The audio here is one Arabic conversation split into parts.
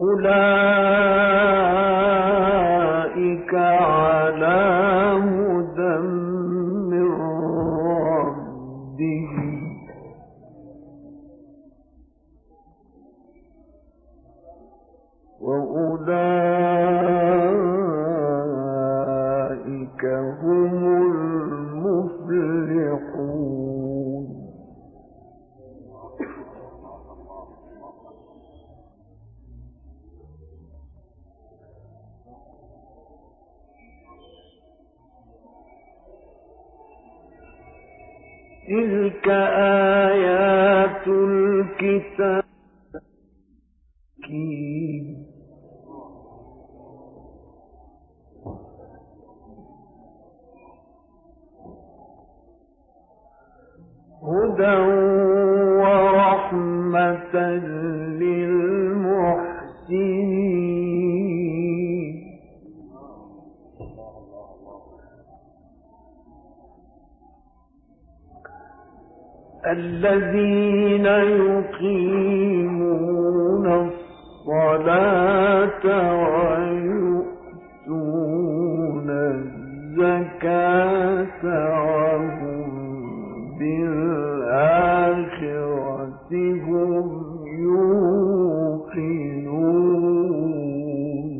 أولئك على هدى من ربهم وأولئك هم المفلحون. تلك آيات الكتاب هدى ورحمة للمحسنين الذين يقيمون الصلاة ويؤتون الزكاة وهم بالآخرة هم يوقنون.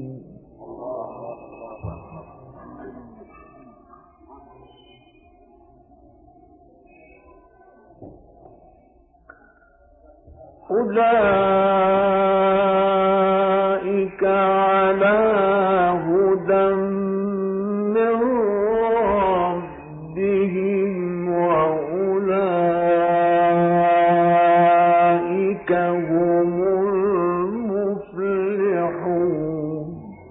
أولئك على هدى من ربهم وأولئك هم المفلحون.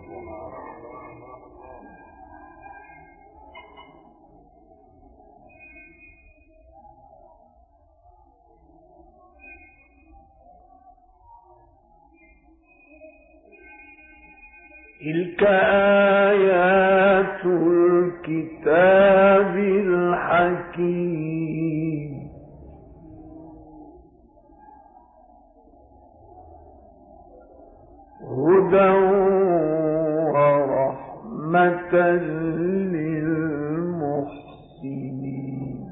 تلك آيات الكتاب الحكيم هدى ورحمة للمحسنين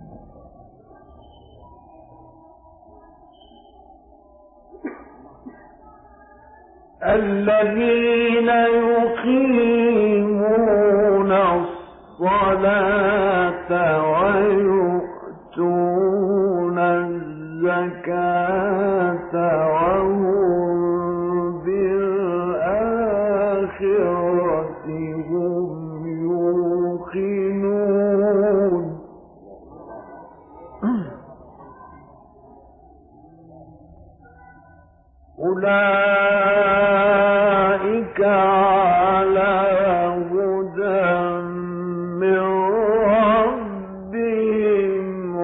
الذين يقيمون الصلاة ويؤتون الزكاة وهم بالآخرة هم يوقنون. أولئك على هدى من ربهم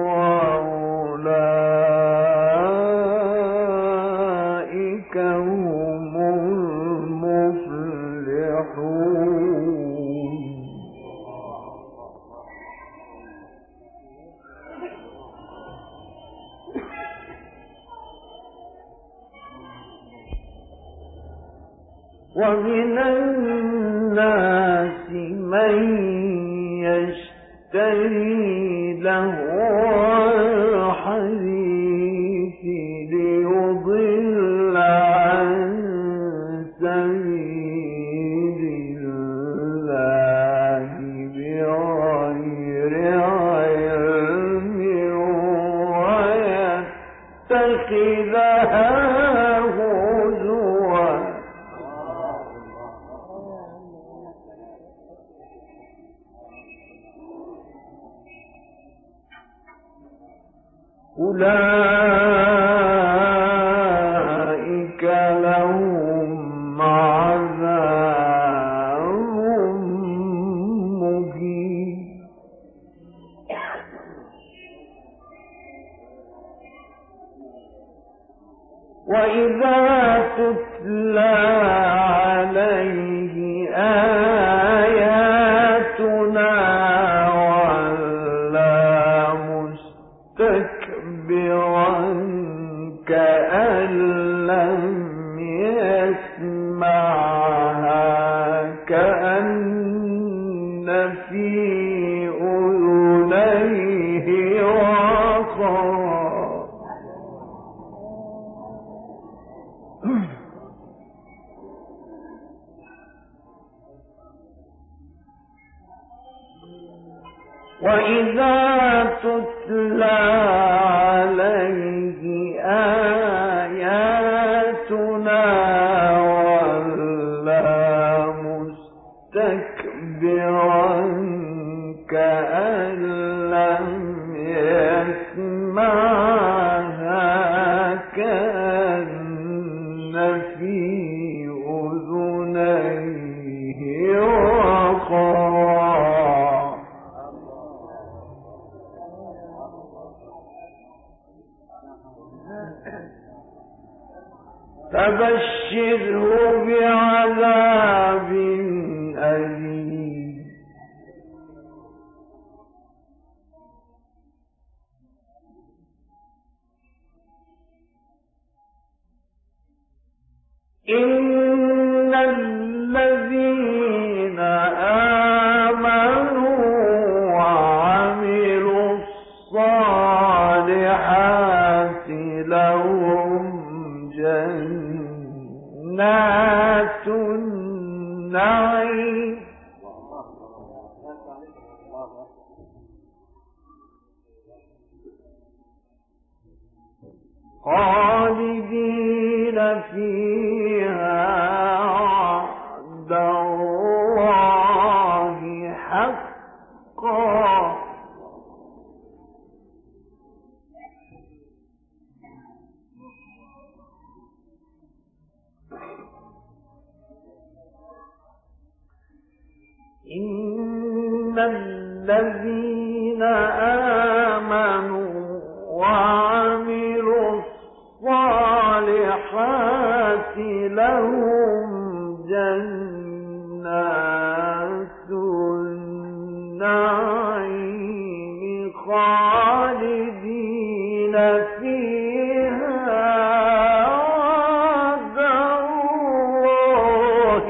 وأولئك هم المفلحون. ومن الناس من يشتري لهو الحديث ليضل عن سبيل الله بغير علم ويتخذها هزوا. أولئك لهم عذاب مهين. وإذا تتلى عليه آياتنا ولى مستكبرا كأن لم يسمعها وإذا تتلى عليه آياتنا ولى مستكبرا كأن لم يسمعها كأن في أذنيه وقرا. فبشره بعذاب أليم. إن الذين آمنوا وعملوا الصالحات لهم جنات النعيم خالدين فيها وعد الله حقا. إن الذين آمنوا وعملوا الصالحات لهم جنات النعيم خالدين فيها وعد الله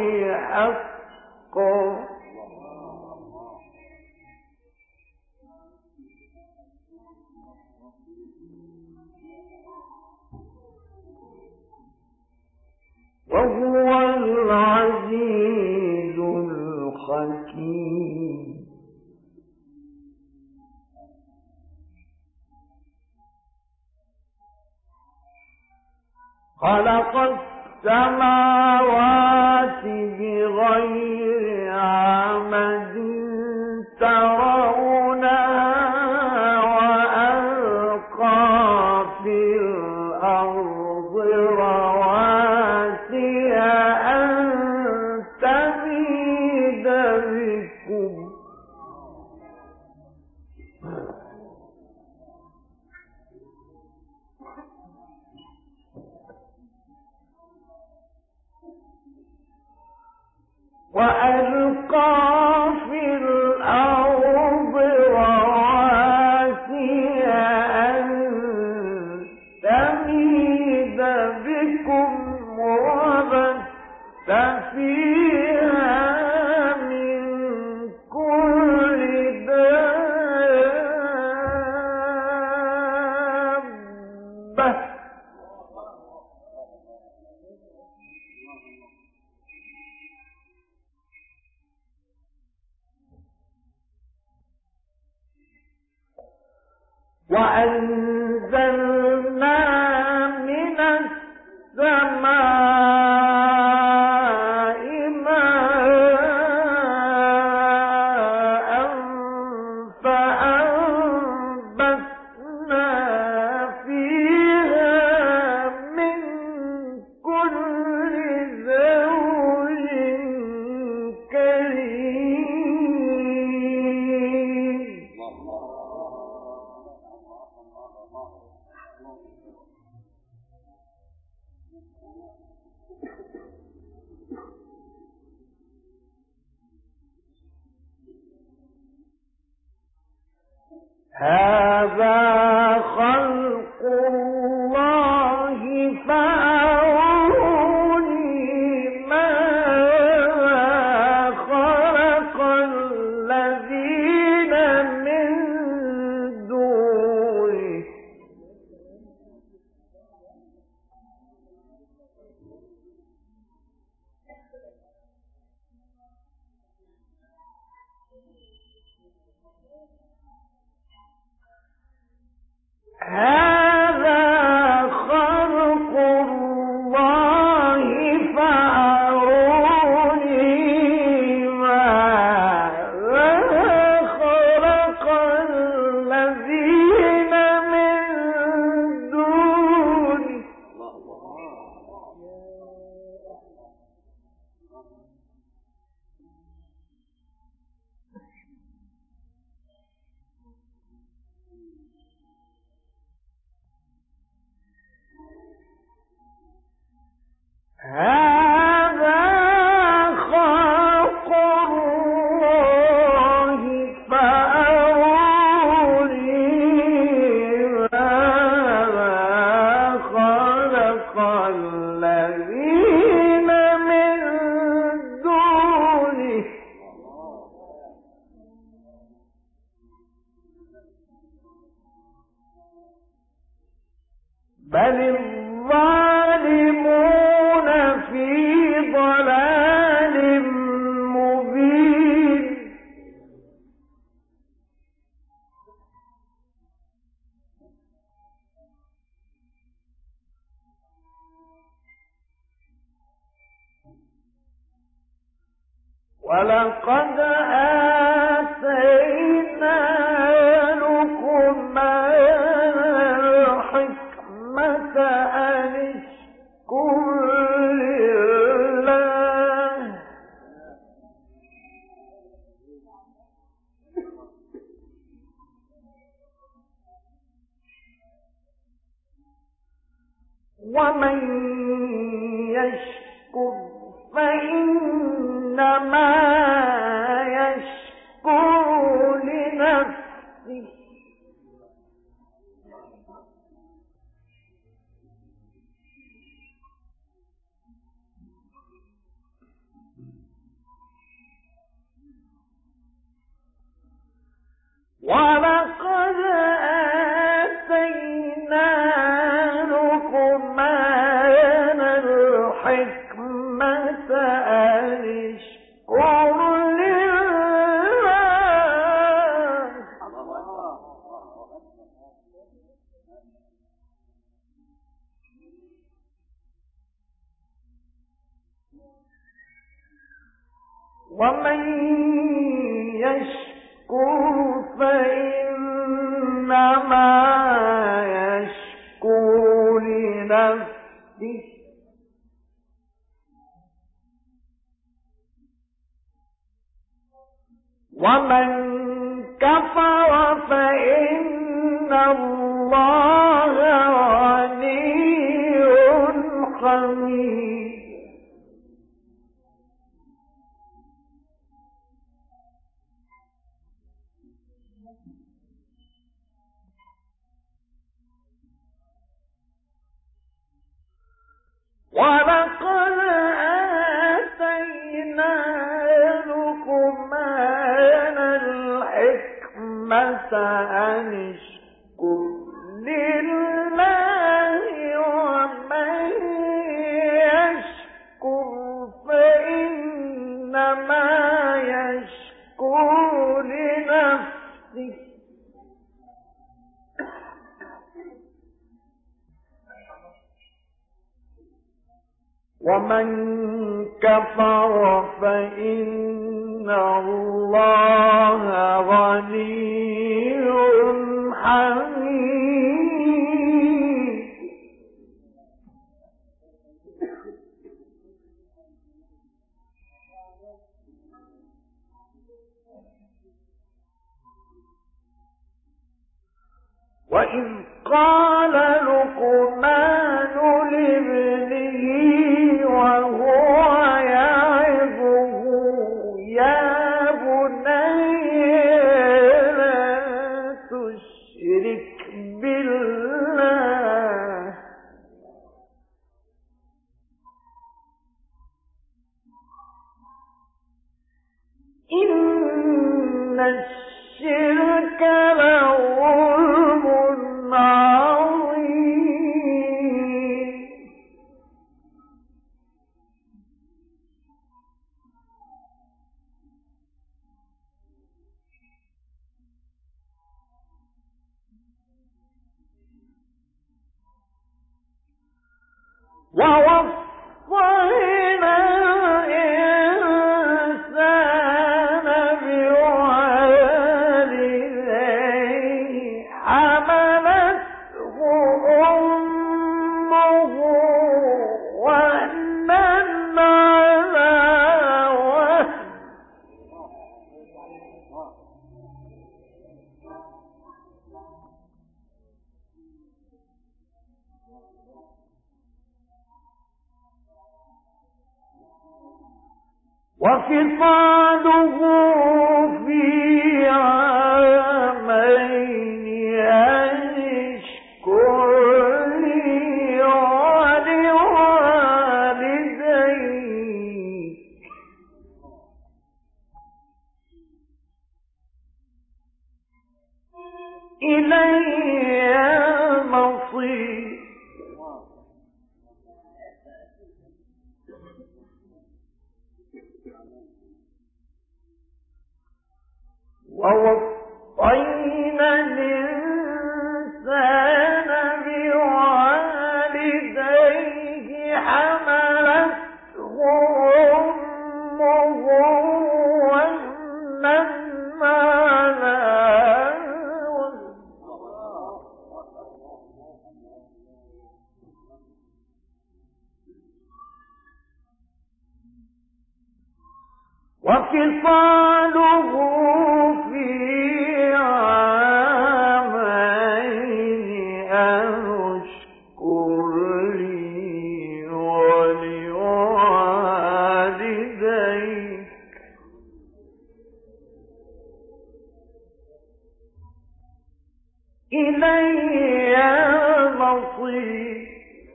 حقا. وهو العزيز الحكيم. خلق السماوات بغير عمد ترونها وألقى في الأرض رواسي أن تميد بكم وألقى في الأرض رواسي أن تميد بكم وبث فيها من كل دابة وأنزلنا من السماء ماء فأنبتنا فيها من كل زوج كريم. هذا خلق الله فأروني ماذا خلق الذين من دونه هذا خلق الله فأروني ماذا خلق الذين من دونه. هذا خلق الله فأروني ماذا خلق الذين من دونه. بل الظالمون في ضلال مبين. ولقد آتينا لقمان الحكمة أن اشكر لله ومن يشكر فإنما يشكر لنفسه ولقد آتينا لقمان الحكمة أن اشكر لله ومن يشكر فإنما يشكر لنفسه ومن كفر فإن الله غني حميد. ولقد آتينا لقمان الحكمة أن اشكر لله ومن يشكر فإنما يشكر لنفسه ومن كفر فإن الله غني حميد. وإذ قال لقمان لابنه وهو يعظه يا بني لا تشرك بالله إن الشرك لظلم عظيم. ووصينا الإنسان بوالديه حملته أمه وهنا على وهن وفصاله في عامين أن اشكر لي ولوالديك إلي المصير ووصينا الإنسان بوالديه حملته أمه وهنا على وهن وفصاله في عامين أن اشكر لي ولوالديك إلي المصير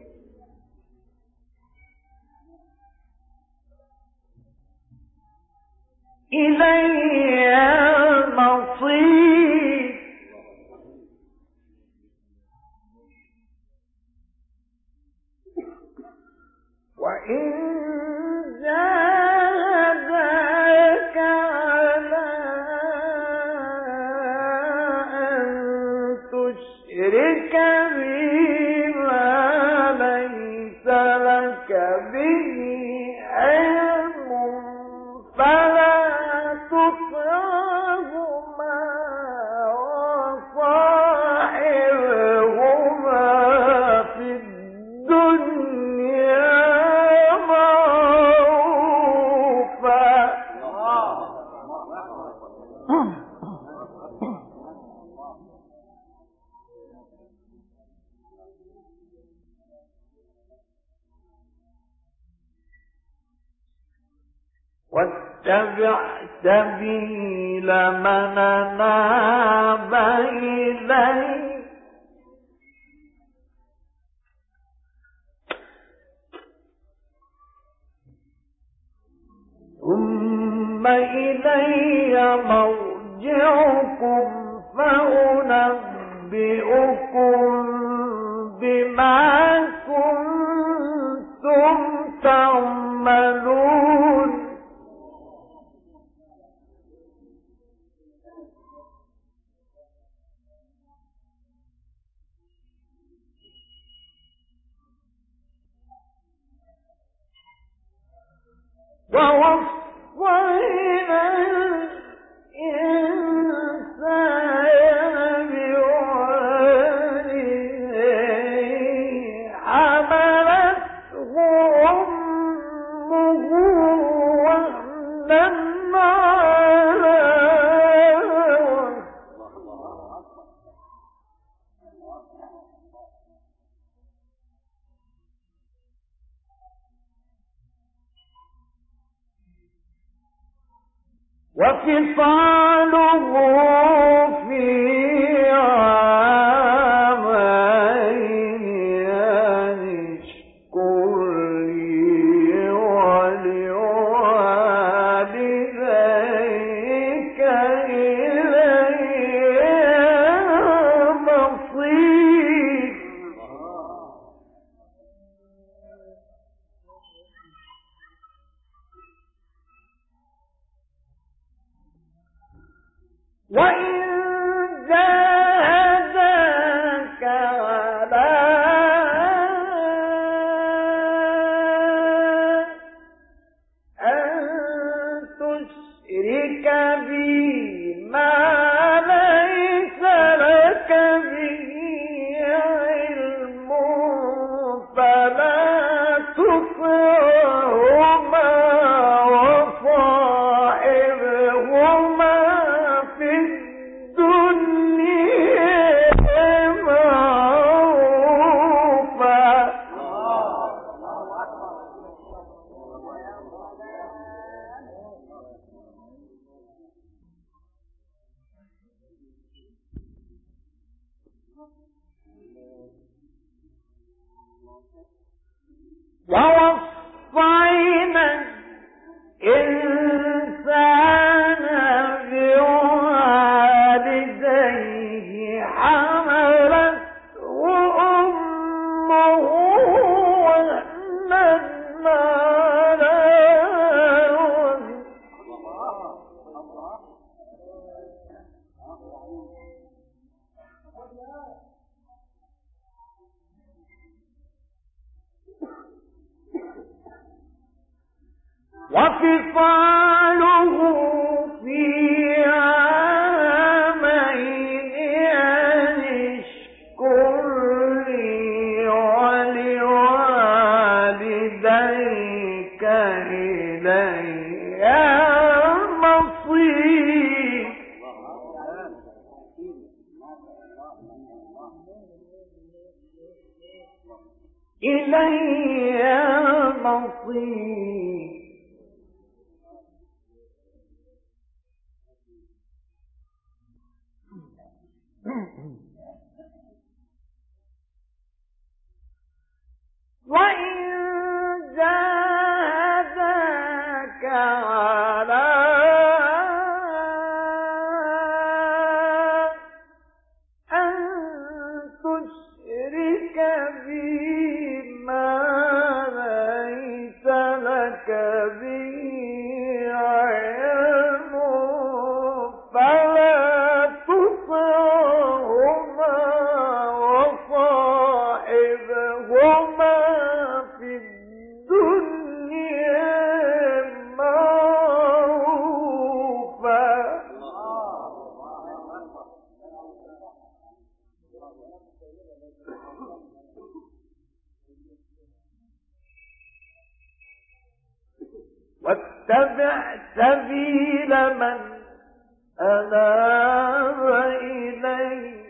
إلي المصير وإن جاهداك على أن تشرك بي ما ليس لك به علم فلا تطعهما وصاحبهما في الدنيا معروفا واتبع سبيل من أناب إلي ثم إلي مرجعكم فأنبئكم بما كنتم تعملون ووصينا الإنسان بوالديه حملته أمه وهنا على وهن وفصاله في عامين أن اشكر لي ولوالديك إلي المصير وإن ووصينا الإنسان بوالديه حملته أمه وهنا على وهن وفصاله في عامين أن اشكر لي ولوالديك إلي المصير. إلي المصير. وإن جاهداك على أن تشرك بي ما ليس لك به علم فلا تطعهما وصاحبهما في الدنيا معروفا. واتبع سبيل من أناب إلي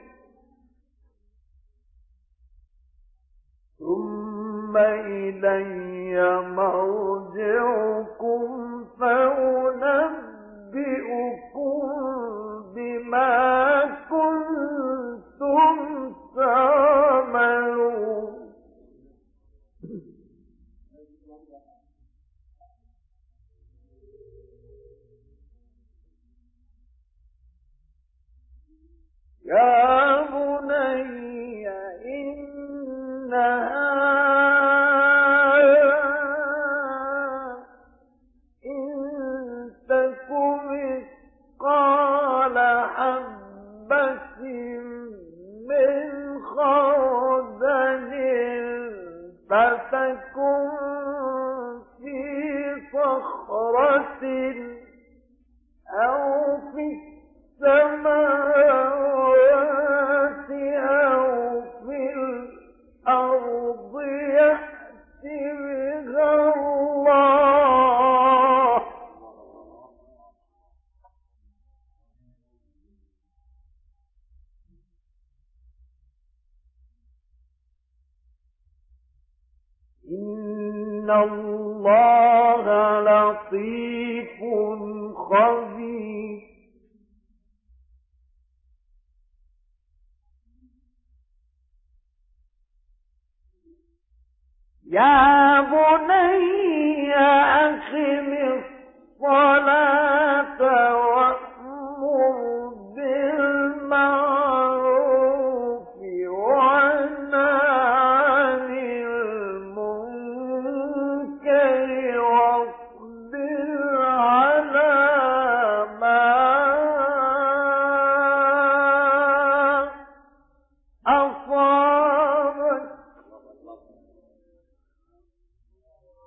ثم إلي مرجعكم فأنبئكم بما كنتم تعملون. يا بني إنها إن تك مثقال حبة من خردل فتكن في صخرة أو في السماوات أو في الأرض يأت بها الله. إن الله لطيف خبير. يا بني أقم الصلاة وأمر بالمعروف وانه عن المنكر واصبر على ما أصابك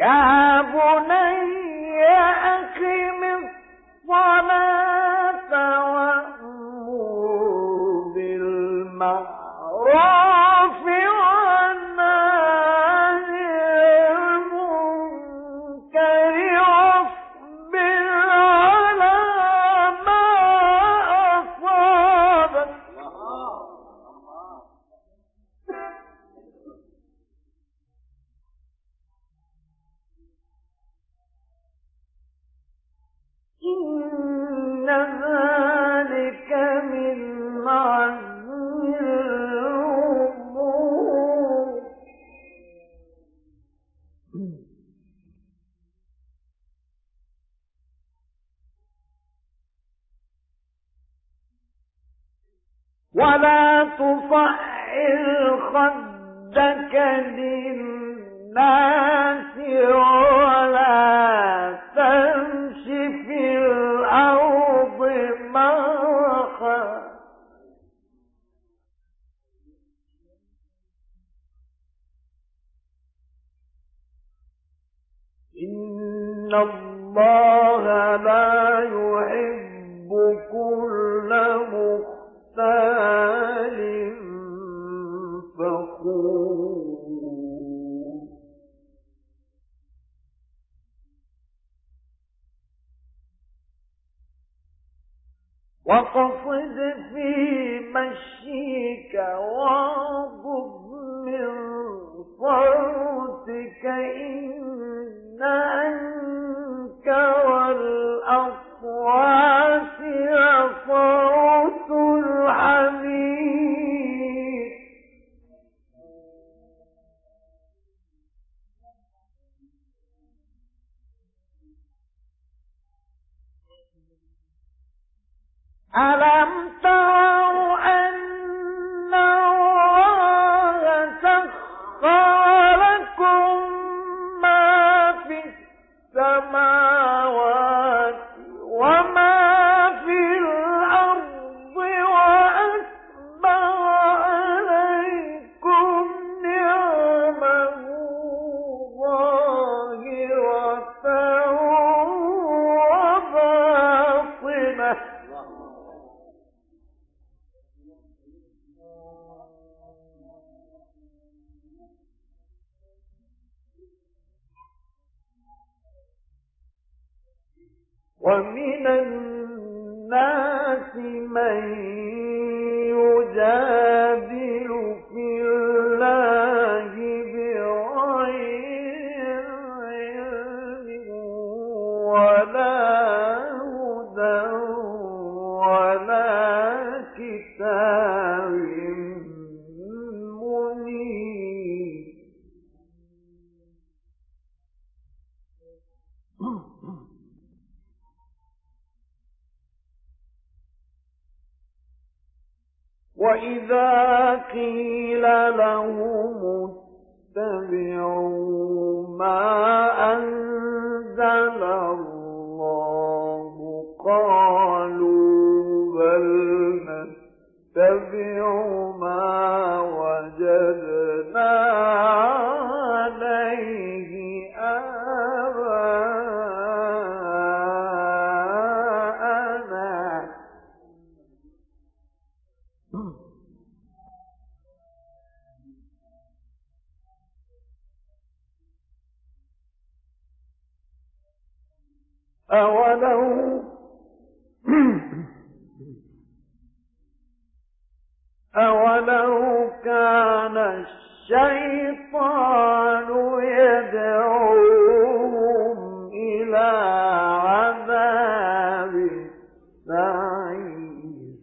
يا بني أقم الصلاة وأمر بالمعروف والنهي عن المنكر واصبر على ما أصابك إن ذلك من عزم الأمور ولا تصعر خدك للناس ولا تمش في الأرض مرحا إن الله لا يحب كل مختال فخور واقصد في مشيك واغضض من صوتك إن أنكر الأصوات لصوت الحمير ألم تروا أن الله سخر لكم ما في السماوات وما في الأرض وأسبغ عليكم نعمه ظاهرة وباطنة ومن الناس من يجادل في الله بغير علم ولا هدى ولا كتاب منير وإذا قيل لهم اتبعوا ما أنزل الله قالوا بل نتبع ما وجدنا عليه آباءنا أولو كان الشيطان يدعوهم إلى عذاب السعير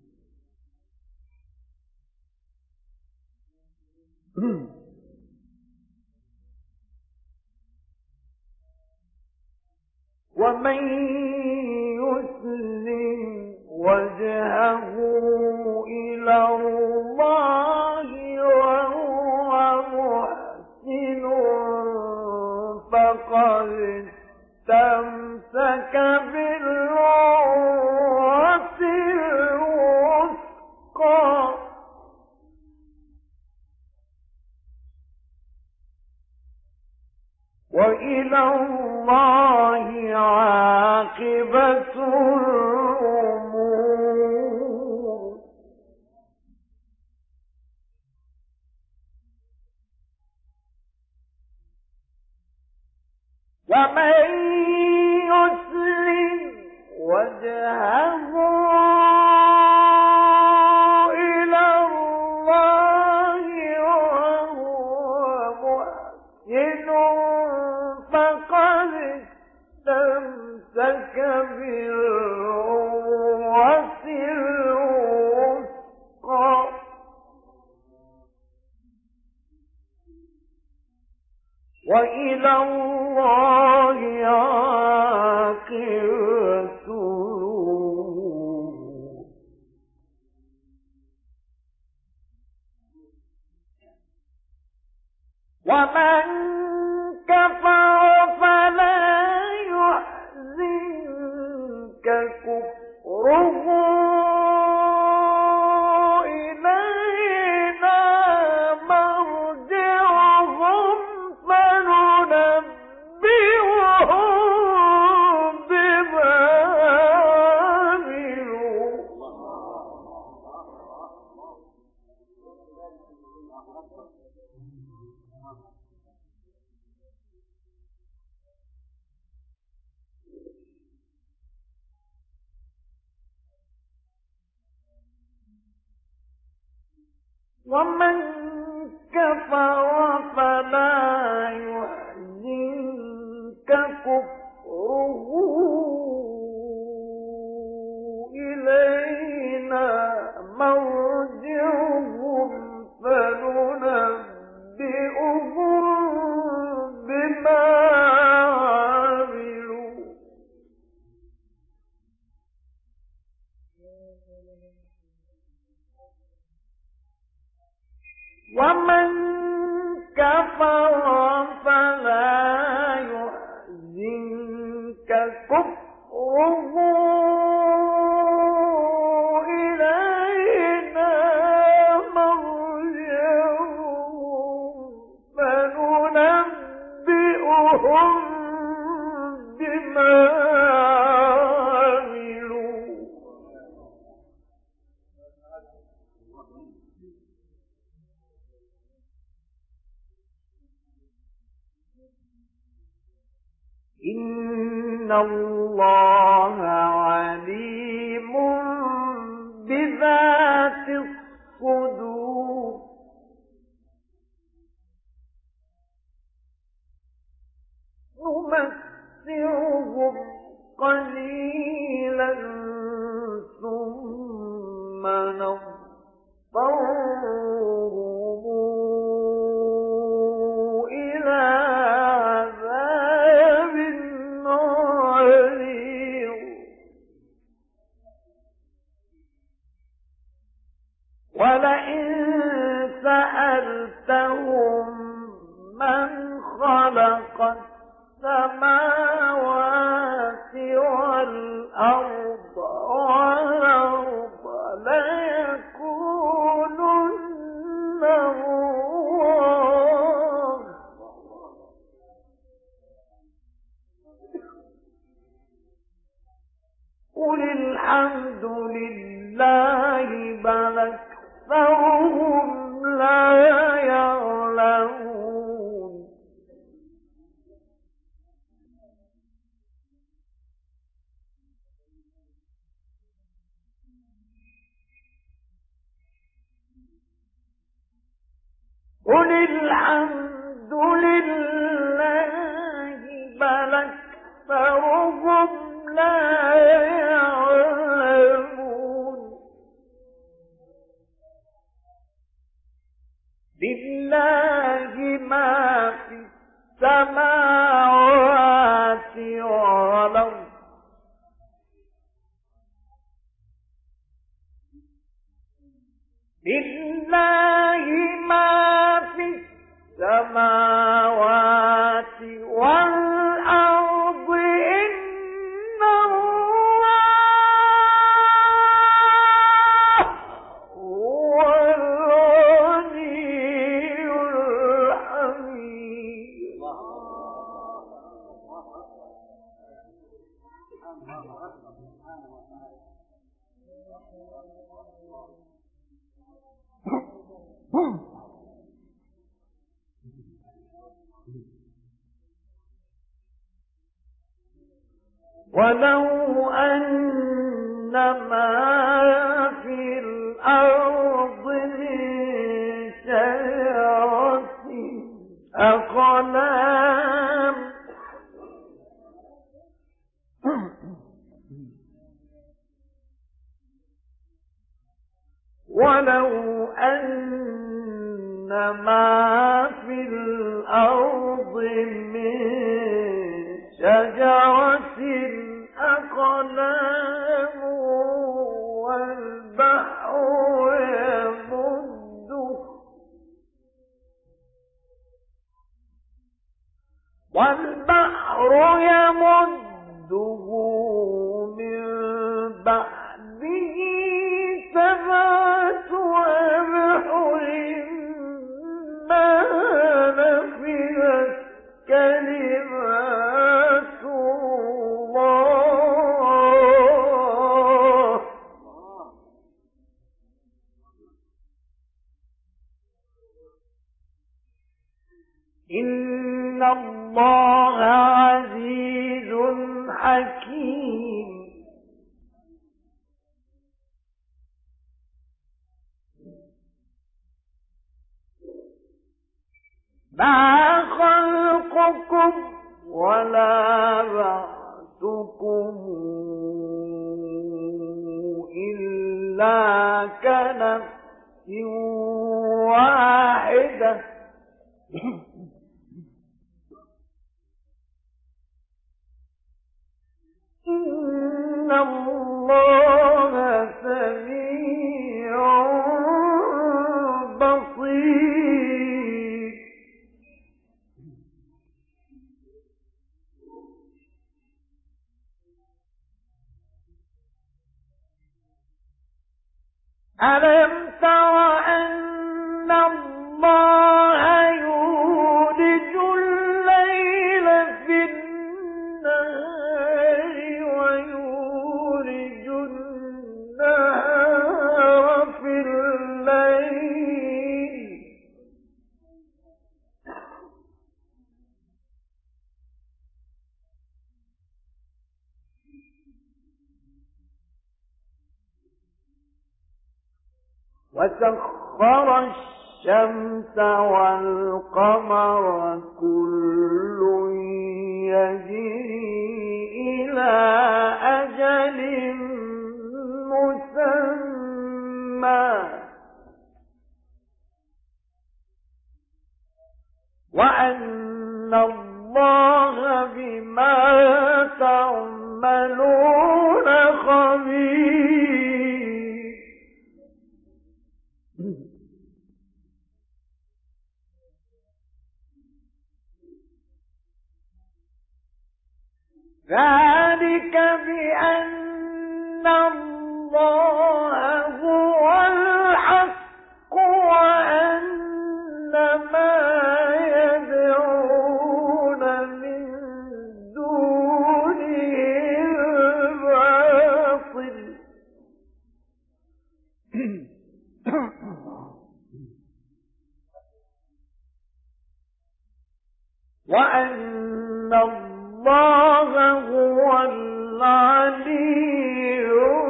ومن يسلم وجهه إلى الله وهو محسن فقد استمسك بالعروة الوثقى وإلى الله عاقبة الأمور. ومن يسلم وجهه إلى الله وهو محسن فقد استمسك بالعروة الوثقى وإلى الله عاقبة الأمور. ومن كفر فلا يحزنك كفره إلينا مرجعهم فننبئهم بما عملوا. ومن كفر فلا يحزنك كفره إلينا مرجعهم فننبئهم بما عملوا. ومن كفر فلا يحزنك كفره إلينا مرجعهم فننبئهم بما عملوا. إن الله عليم بذات الصدور. نمتعهم قليلا ثم نضطرهم إلى عذاب غليظ. ولئن سألتهم من خلق السماوات والأرض ليقولن الله. قل الحمد لله بل أكثرهم لا يعلمون. قل الحمد لله بل أكثرهم لا يعلمون. لله ما في السماوات والأرض لله ما في السماوات والأرض إن الله هو الغني الحميد. ولو أن ما في الأرض من شجرة أقلام ولو أن ما في الأرض من شجرة أقلام والبحر يمده من بعده سبعة أبحر ما نفذت كلمات الله إن الله عزيز حكيم ما خلقكم ولا بعثكم إلا كنفس واحدة إن الله سميع بصير ألم تر أن الله يولج الليل في النهار ويولج النهار في الليل وسخر الشمس والقمر كل يجري إلى أجل مسمى وأن الله بما تعملون خبير ذلك بأن الله هو الحق وأن ما يدعون من دونه الباطل وأن الله هو العلي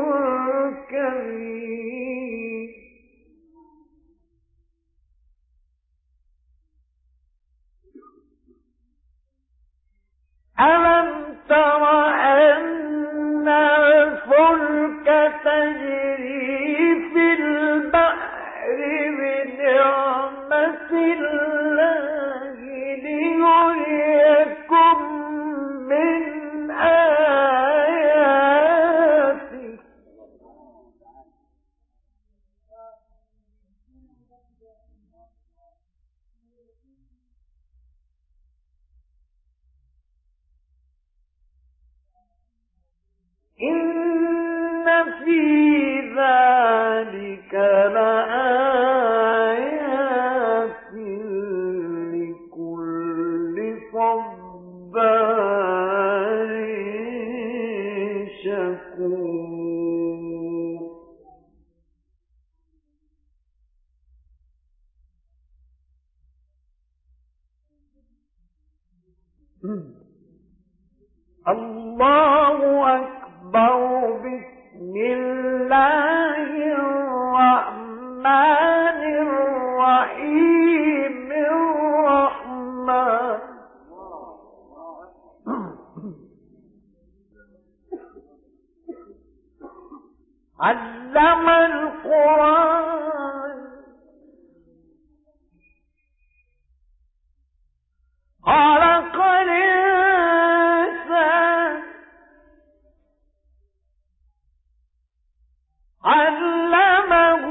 الكبير ألم تر أن الفلك تجري في البحر بنعمة الله ليريكم من آياته إن في ذلك لآيات لكل صبار شكور الله أكبر. بسم الله الرحمن الرحيم. الرحمن علم القرآن. خلق الإنسان. علمه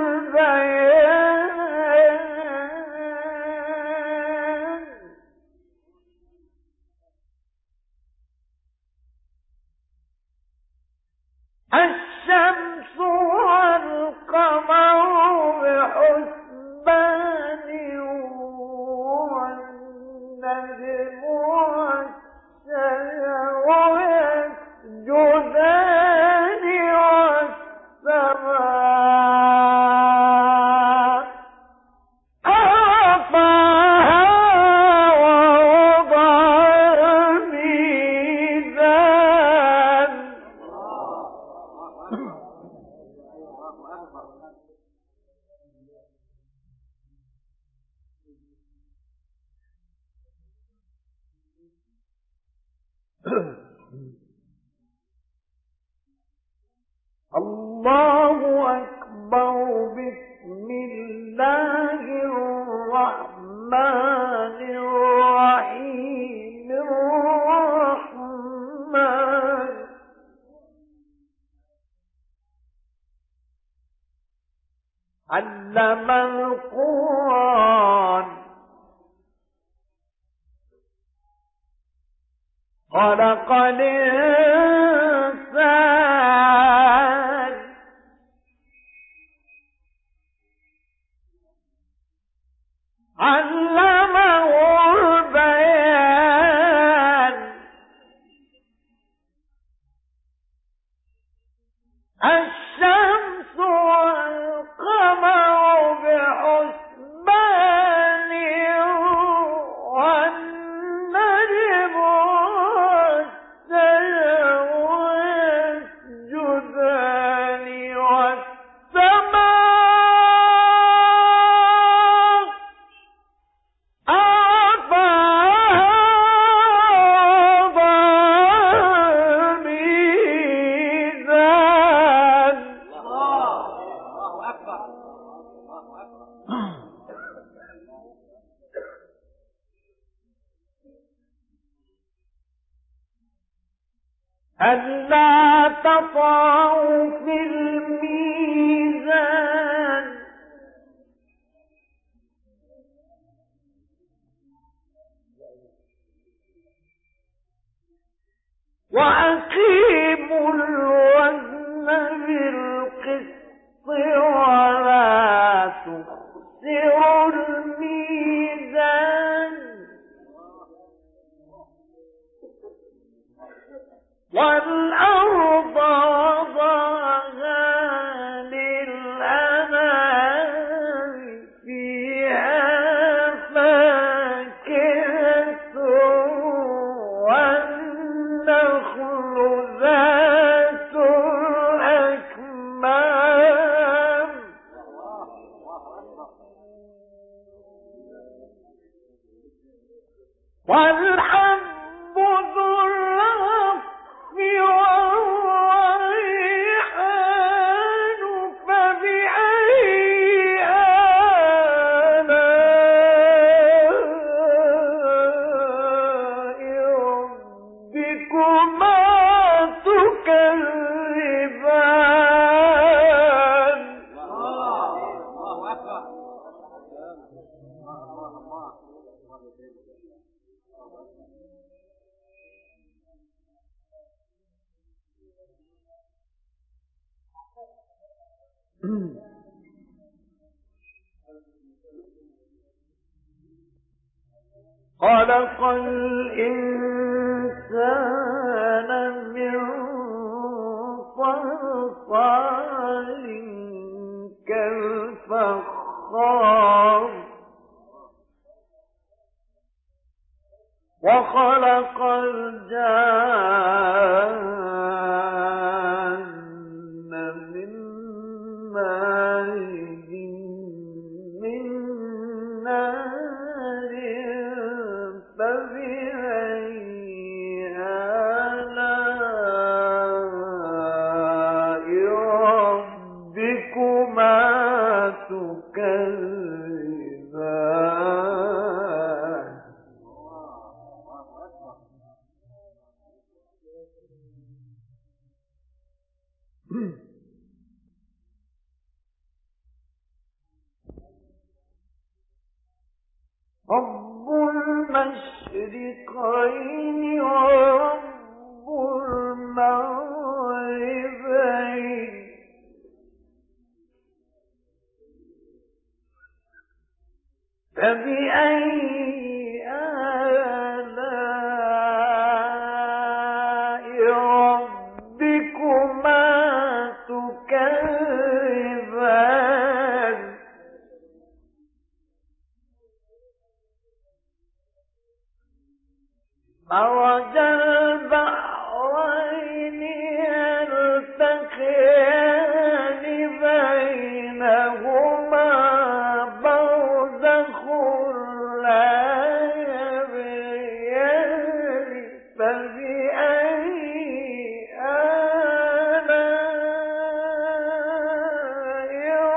البيان. الشمس والقمر بحسبان. والنجم والشجر يسجدان. والسماء رفعها ووضع الميزان. الله أكبر. بسم الله الرحمن الرحيم. الرحمن علم القرآن. خلق الإنسان. علمه البيان. الشمس والقمر بحسبان. والنجم والشجر يسجدان. والسماء رفعها ووضع الميزان. ألا تطغوا في الميزان. وأقيموا الوزن بالقسط ولا تخسروا الميزان. والأرض وضعها للأنام. فيها فاكهة والنخل ذات الأكمام. والحب ذو العصف والريحان. فبأي آلاء ربكما تكذبان. خلق الإنسان من صلصال كالفخار. وخلق الجان من مارج من نار فبأي آلاء ربكما تكذبان رب المشرقين ورب المغربين فبأي آلاء ربكما تكذبان مرج البحرين يلتقيان بينهما برزخ لا يبغيان فبأي آلاء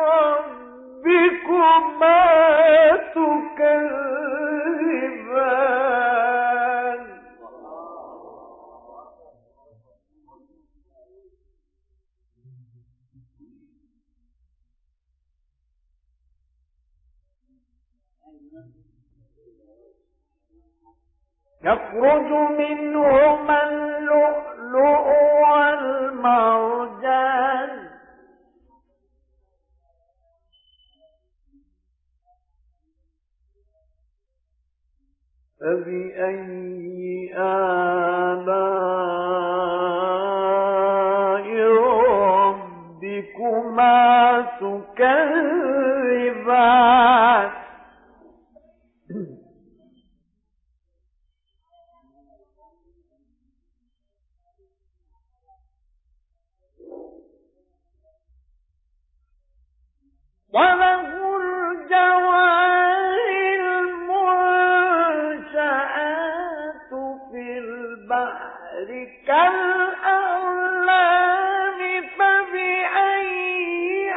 ربكما تكذبان يخرج منهما اللؤلؤ والمرجان فبأي آلاء ربكما تكذبان وله الجوار المنشآت في البحر كالأعلام فبأي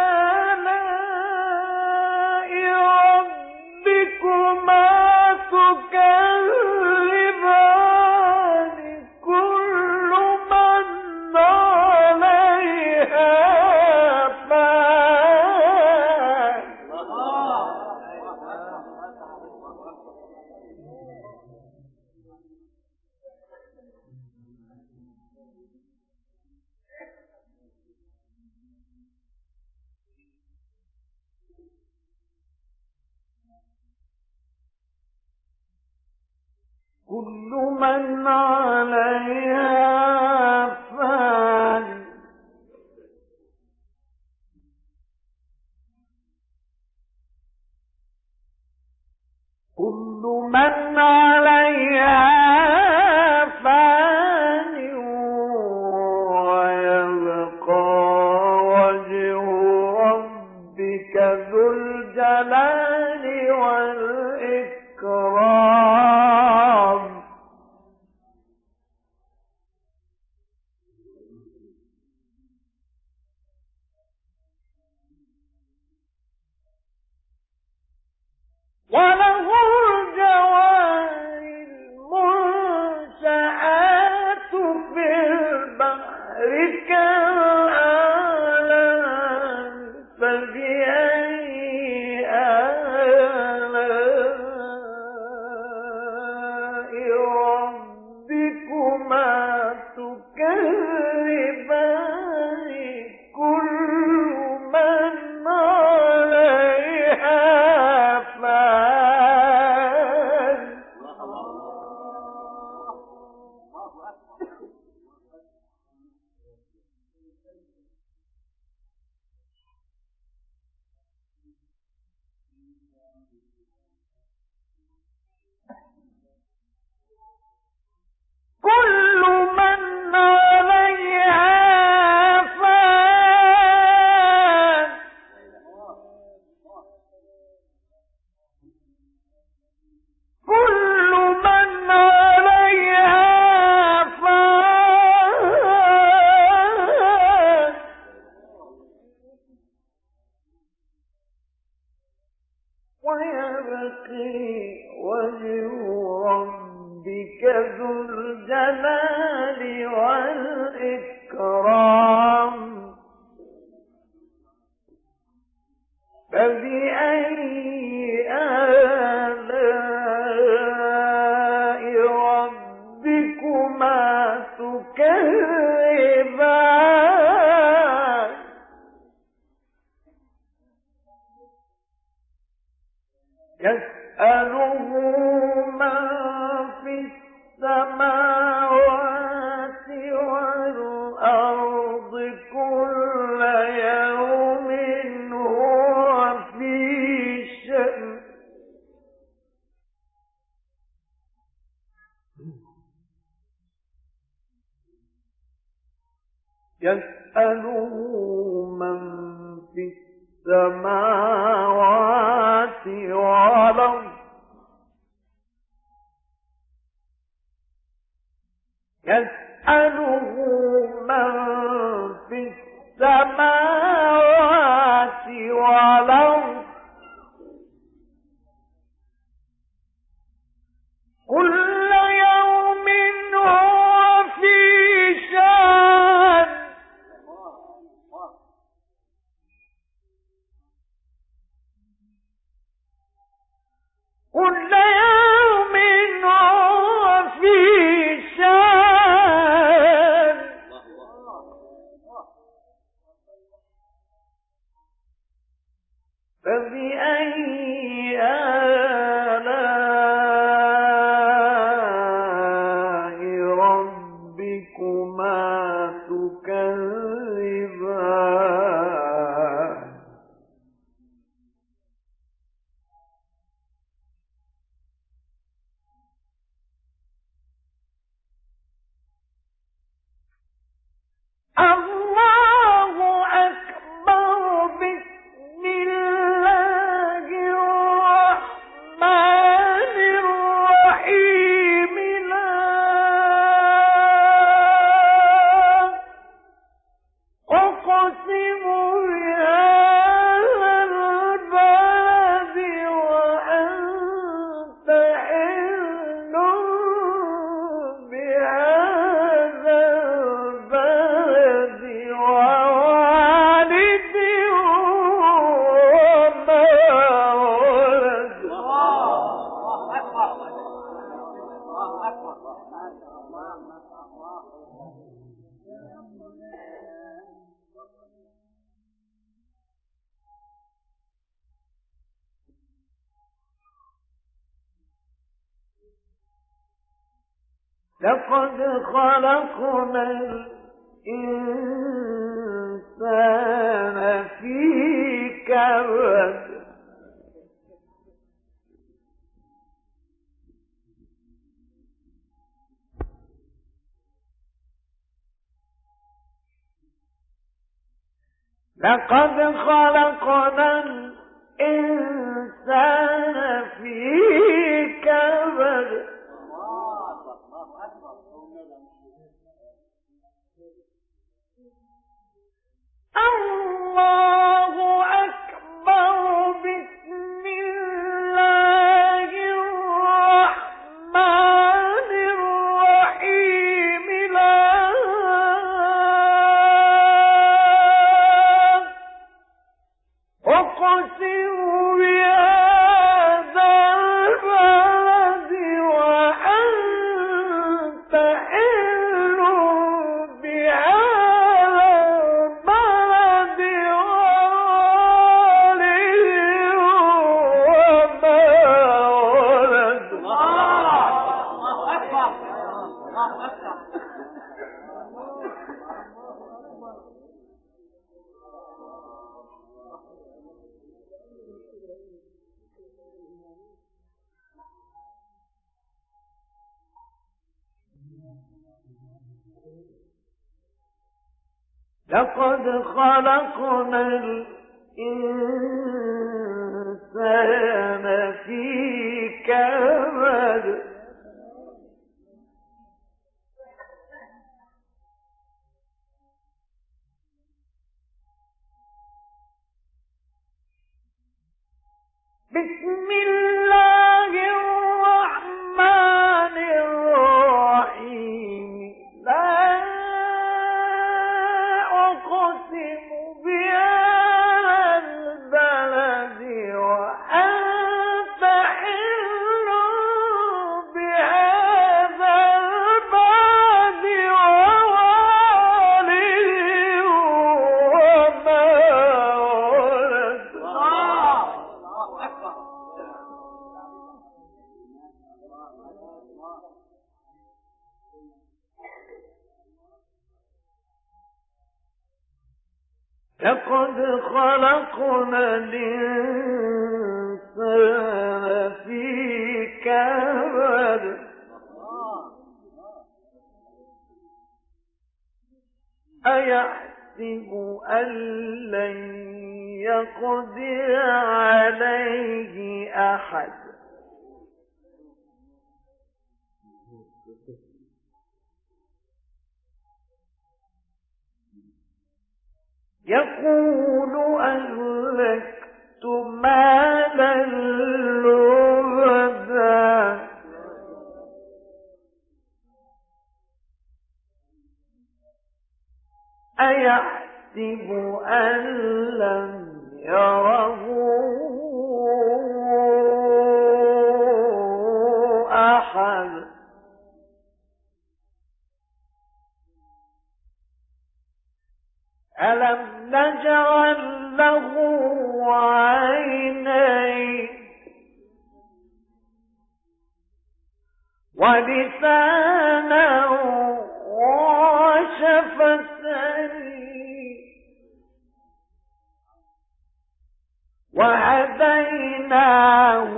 آلاء ربكما تكذبان كل من عليها كل من عليها فان كل من عليها فان ويبقى وجه ربك ذو الجلال والإكرام وله الجوار المنشآت في البحر كالأعلام فبأي آلاء ربكما تكذبان كل من عليها فان ربك ذو الجلال والإكرام فبأي آلاء ربكما تكذبان يسأله من في السماوات والأرض كل يوم هو في شأن يسأله من في السماوات والأرض يسأله من في السماوات والأرض كل يوم هو في شأن كل يوم هو في شأن فبأي آلاء ربكما تكذبان الله أكبر بسم الله الرحمن الرحيم لا أقسم بهذا البلد وأنت حل بهذا البلد ووالد وما ولد لقد خلقنا الإنسان في كبد لقد خلقنا الإنسان في كبد الله أكبر بسم الله الرحمن الرحيم لا أقسم بهذا البلد وأنت حل بهذا البلد ووالد وما لقد خلقنا الإنسان في كبد بسم الله الرحمن الرحيم لقد خلقنا الإنسان في كبد أيحسب أن لن يقدر عليه أحد يقول أهلكت مالا لبدا أيحسب أن لم يره أحد ألم نجعل له عينين ولسانا وشفتين وهديناه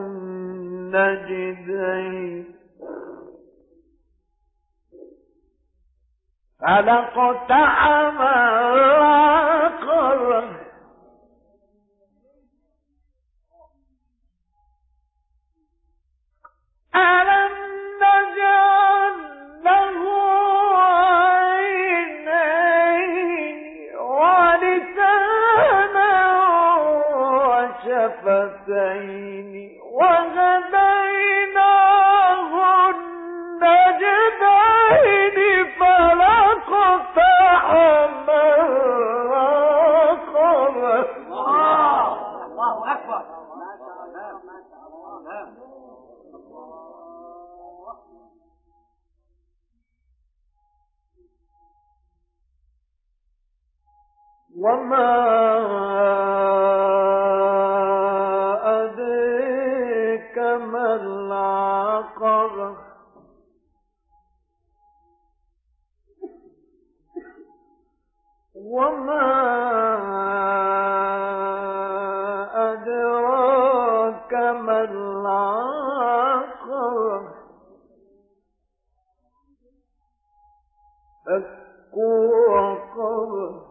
النجدين فلاقتحم العقبة ألم نجعل له عينين ولسانا وشفتين وهديناه النجدين فلاقتحم العقبة الله أكبر وما أدريك ما العقبة وما أدراك ما العقبة فك رقبة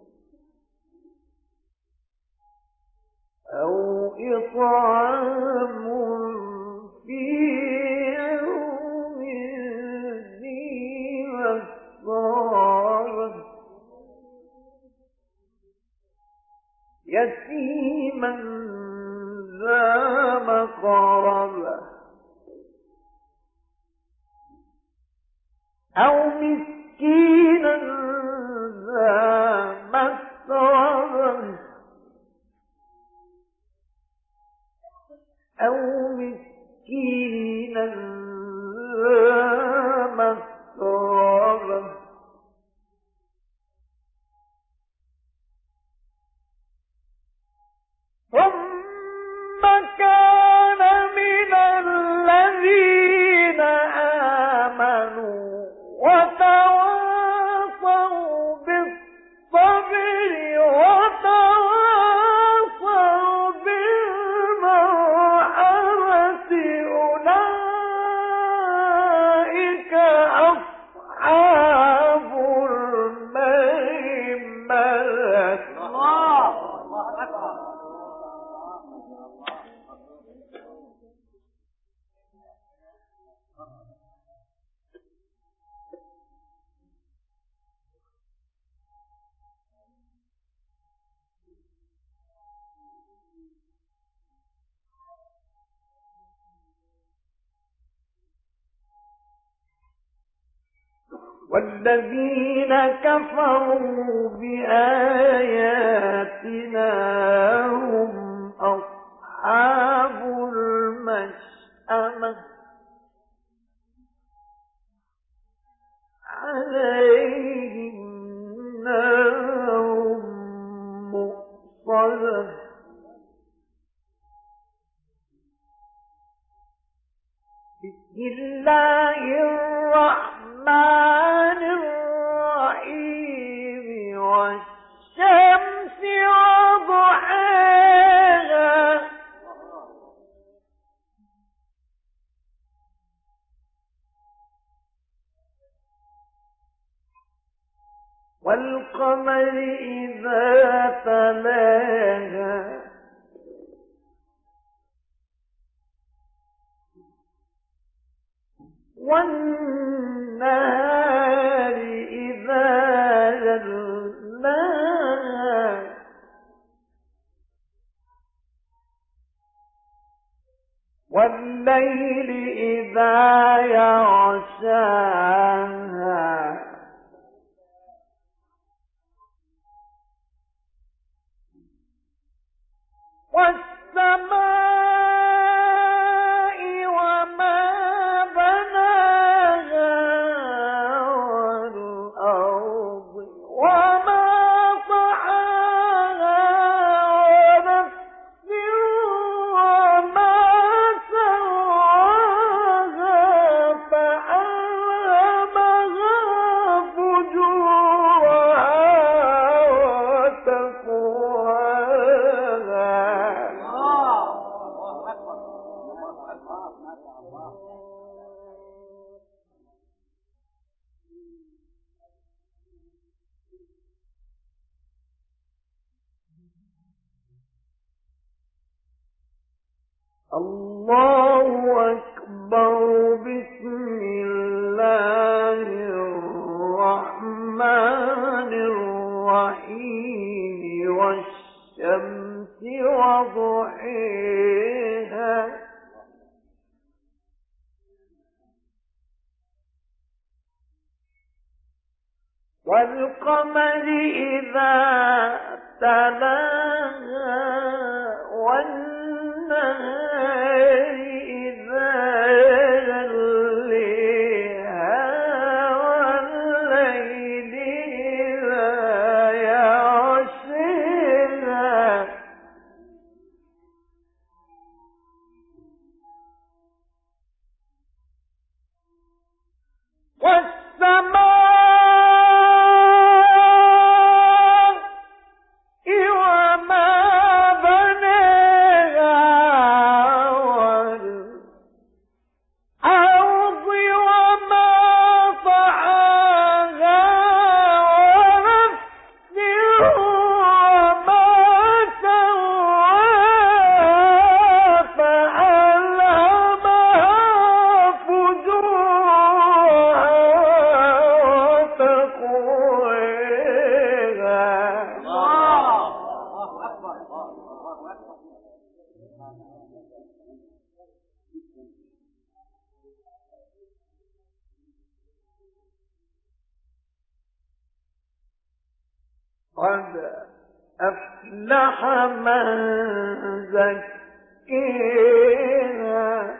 أو إطعام في يوم ذي مسغبة يتيما ذا مقربة أو مسكينا ذا مسغبة أو مسكينا ذا مسغبة ثم كان من الذين آمنوا وتواصوا بالصبر وتواصوا بالمرحمة أولئك أصحاب الميمنة الله أكبر والذين كفروا بآياتنا هم أصحاب المشأمة عليهم نار مؤصدة بسم الله الرحمن الرحيم والشمس وضحاها والقمر إذا تلاها والنهار إذا جلاها والليل إذا يغشاها والسماء وما بناها والأرض وما طحاها ونفس وما سواها فألهمها فجورها وتقواها الله أكبر بسم الله الرحمن الرحيم والشمس وضحيها والقمر إذا تلاها والنهار إذا جليها والليل إذا يغشيها والسماء قد أفلح من زكيها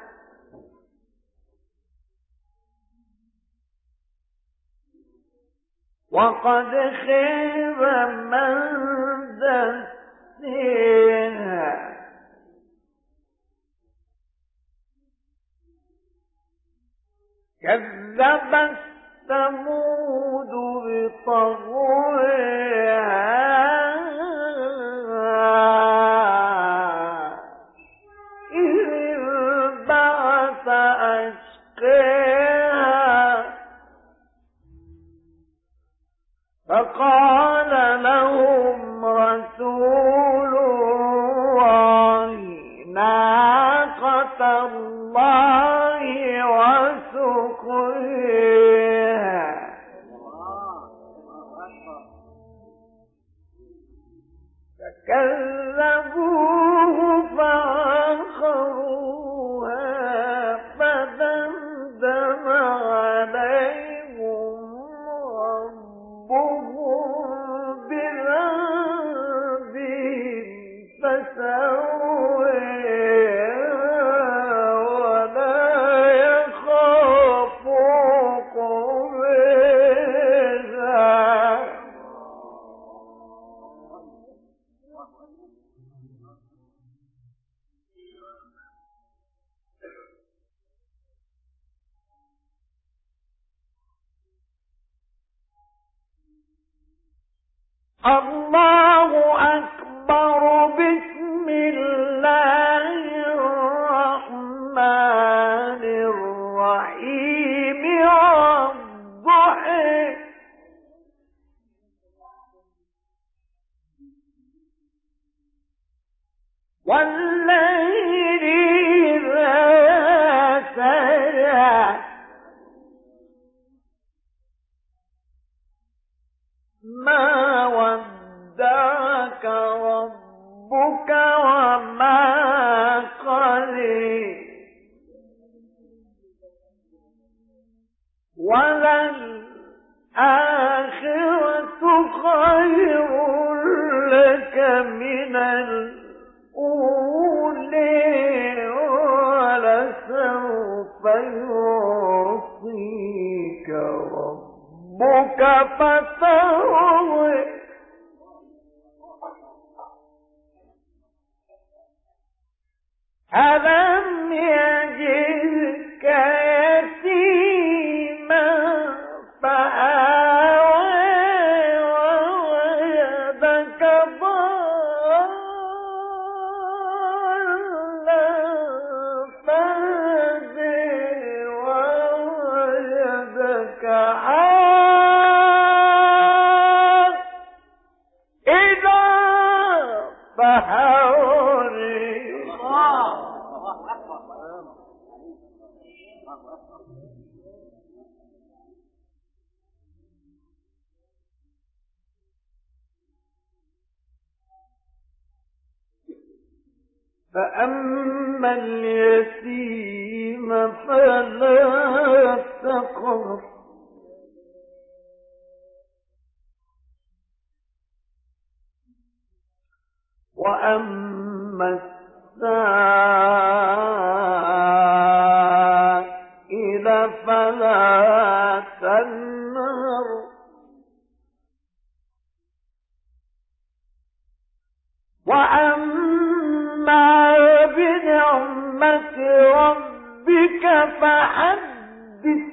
وقد خيب من دسيها كذبت ثمود بطغواها إذ انبعث أشقاها فقال لهم رسول الله ناقة الله وسقياها فكذبوه فعقروها فدمدم عليهم ربهم بذنبهم فسواها ولا يخاف الله أكبر. بسم الله الرحمن الرحيم. والضحى والليل إذا سجى ما ودعك ربك وما قلى وللآخرة خير لك من الأولى ولسوف يعطيك ربك فترضى. ألم يجدك يتيما فآوى ووجدك ضالا فهدى ووجدك عائلا فأغنى. فأما اليتيم فلا تقهر وأما السائل فلا تنهر وأما بنعمة ربك فحدث.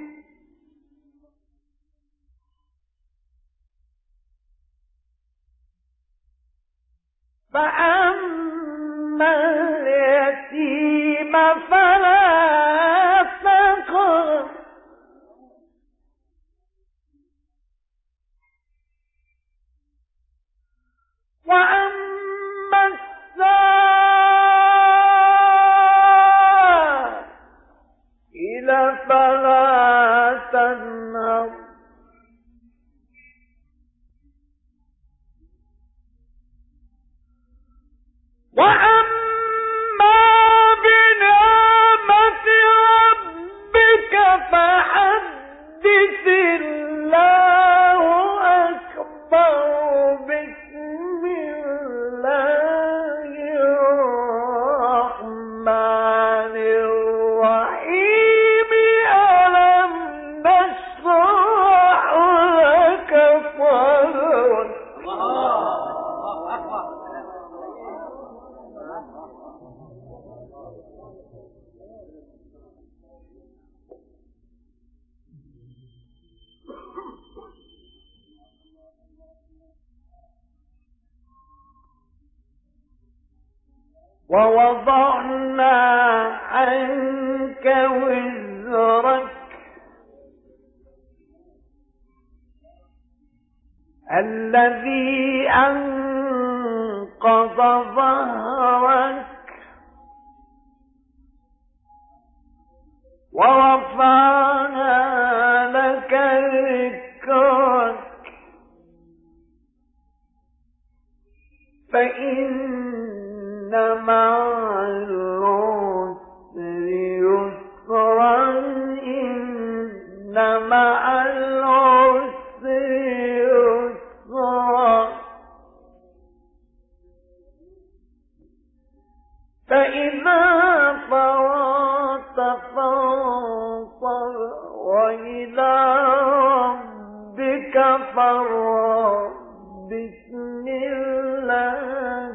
فأما اليتيم فلا تقهر وأما السائل فلا تنهر وأما بنعمة ربك فحدث. الله أكبر. بسم الله الرحمن الرحيم. ألم نشرح لك صدرك. ووضعنا عنك وزرك الذي أنقض ظهرك ورفعنا لك ذكرك فإن مع العسر يسرا. إن مع العسر يسرا. فإذا فرغت فانصب وإلى ربك فارغب. بسم الله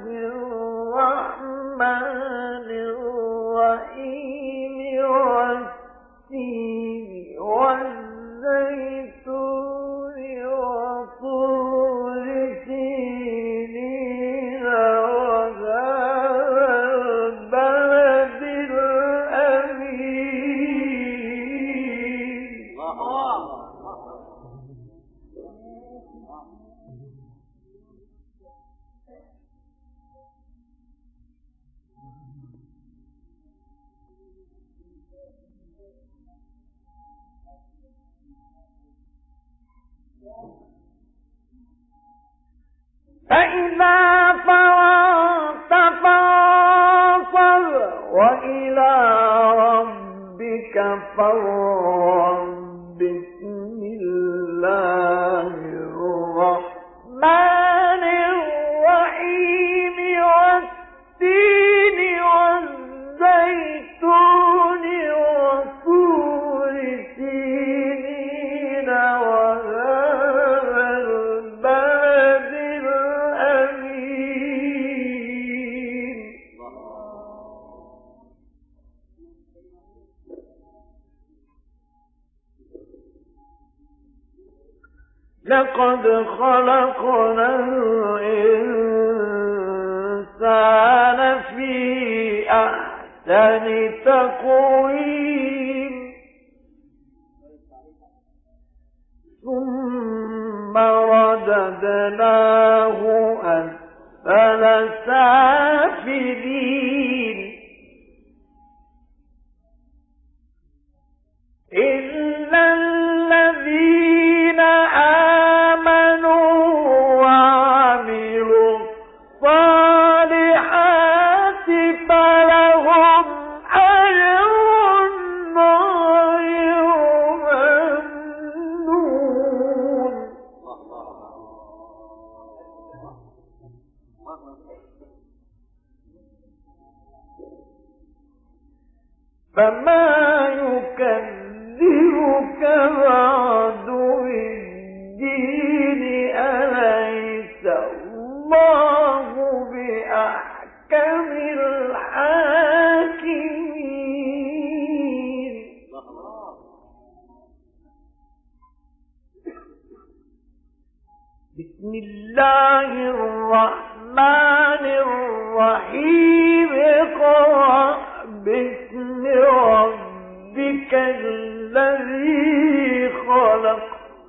الرحمن الرحيم. والتين والزيتون وطور سينين فإذا فرغت فانصب وإلى ربك فارغب بسم الله الرحمن الرحيم والتين والزيتون وطور سينين وهذا البلد الأمين. لقد خلقنا الإنسان في أحسن تقويم ثم رددناه أسفل سافلين إلا الذين آمنوا وعملوا الصالحات فلهم أجر غير ممنون. فما يكذبك بعد بالدين أليس الله بأحكم الحاكمين. بسم الله الرحمن الرحيم اقرأ باسم ربك الذي خلق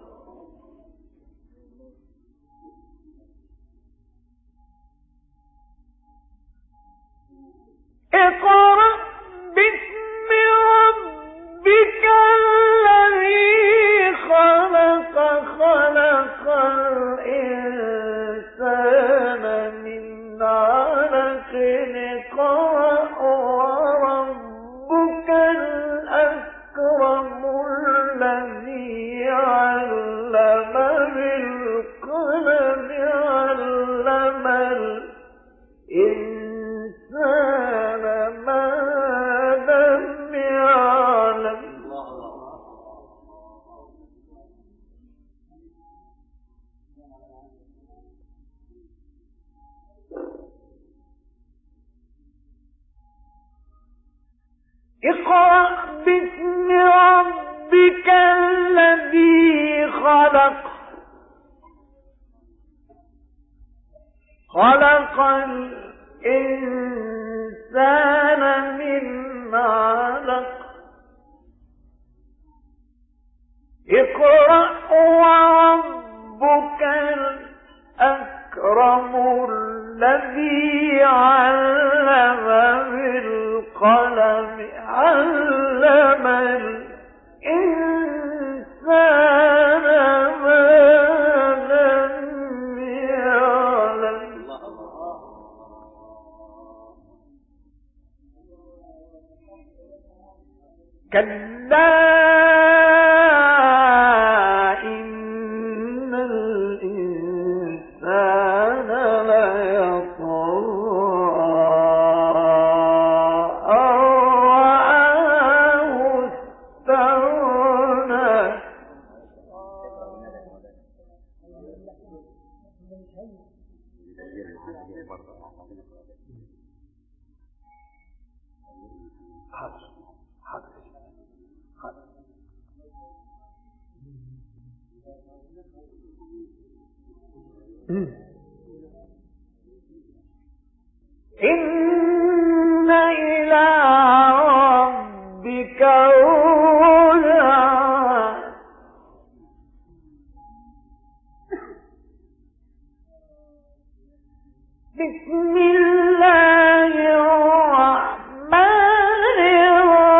اقرأ باسم ربك الذي خلق خلق الإنسان من علق اقرأ وربك الأكرم الذي علم بالقلم علم الإنسان ما لم يعلم. اقرأ باسم ربك الذي خلق خلق الإنسان من علق اقرأ وربك الأكرم الذي علم بالقلم علم الإنسان ما لم يعلم. كلا إن الإنسان ليطغى أن رآه استغنى. إن إلى ربك الرجعى بسم الله الرحمن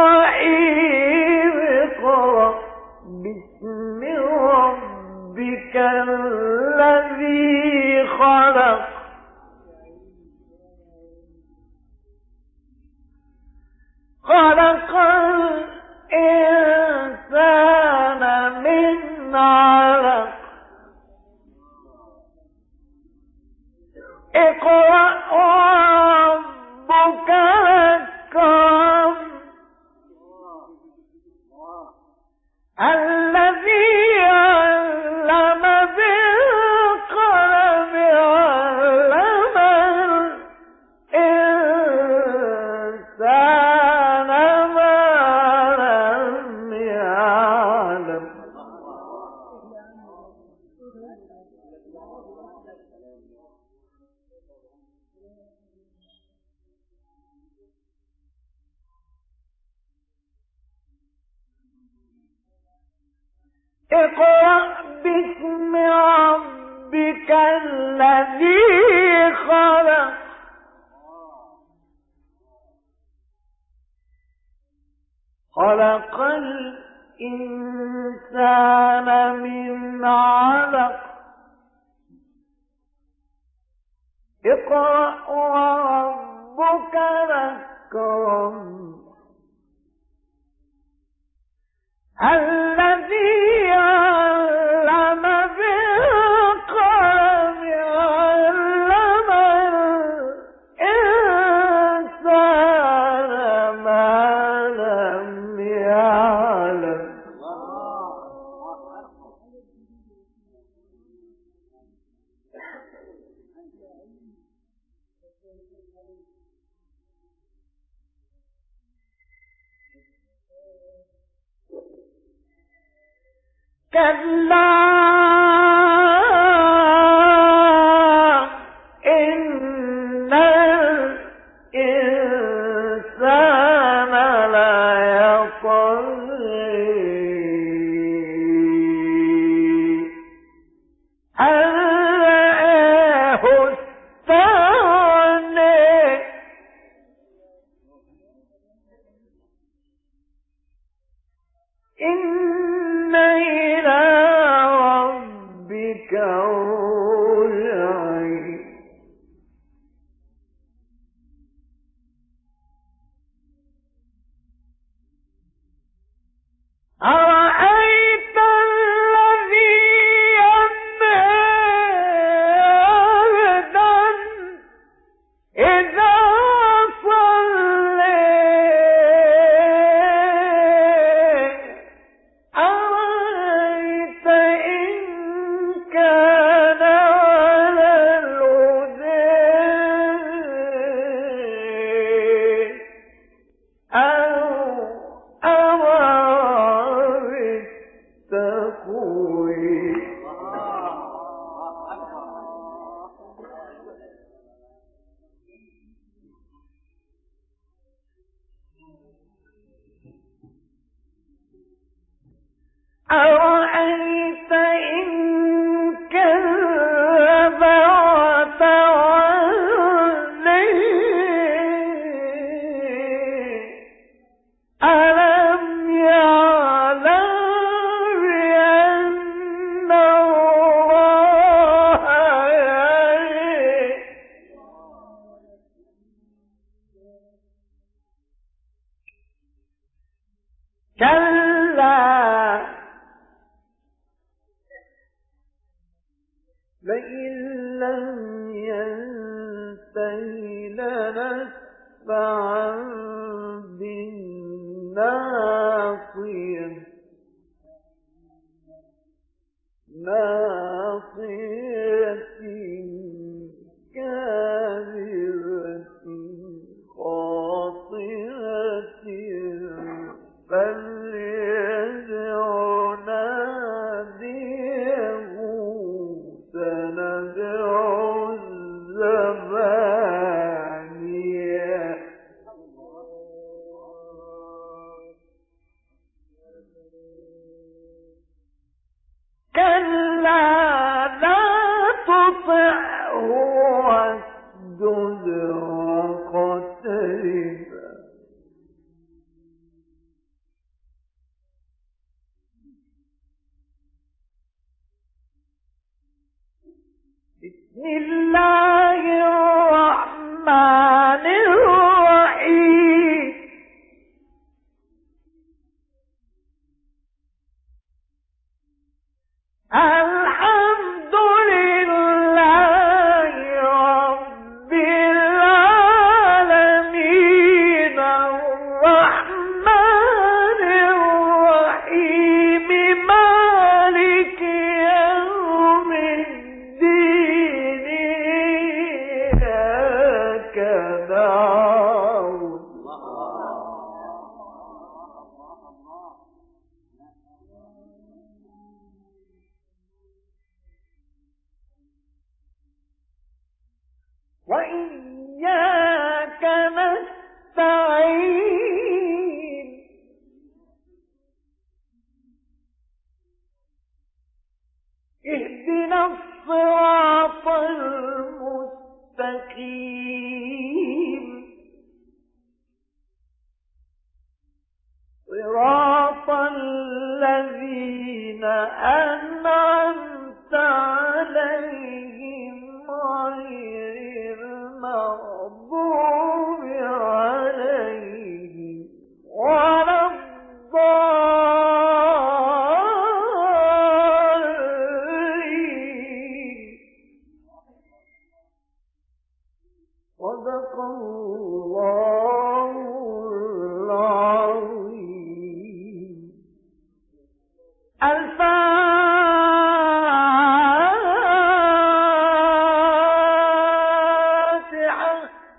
الرحيم اقرأ باسم ربك الذي علم بالقلم علم الإنسان ما لم يعلم. اقرأ باسم ربك الذي خلق خلق الإنسان من علق اقرأ وربك الأكرم الذي علم بالقلم علم الإنسان ما لم يعلم. كلا إن الإنسان ليطغى أن رآه استغنى إن إلى ربك الرجعى أرأيت الذي ينهى عبدا إذا صلى أرأيت إن كان على الهدى أو أمر بالتقوى. أرأيت إن كذب وتولى ألم يعلم بأن الله يرى. كلا لئن لم ينته لنسفعا بالناصية ناصية كاذبة خاطئة فليدع ناديه سندع الزبانية كلا لا تطعه واسجد واقترب. بسم الله